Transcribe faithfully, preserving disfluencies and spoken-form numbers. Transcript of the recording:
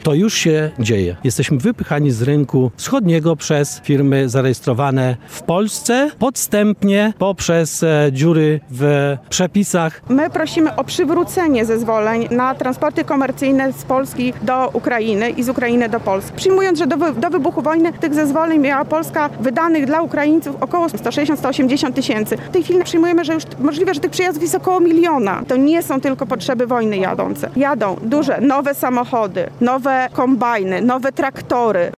To już się dzieje. Jesteśmy wypychani z rynku wschodniego przez firmy zarejestrowane w Polsce, podstępnie poprzez e, dziury w przepisach. My prosimy o przywrócenie zezwoleń na transporty komercyjne z Polski do Ukrainy i z Ukrainy do Polski. Przyjmując, że do, wy, do wybuchu wojny tych zezwoleń miała Polska wydanych dla Ukraińców około sto sześćdziesiąt do stu osiemdziesięciu tysięcy. W tej chwili przyjmujemy, że już możliwe, że tych przyjazdów jest około miliona. To nie są tylko potrzeby wojny jadące. Jadą duże, nowe samochody, nowe kombajny, nowe traktory.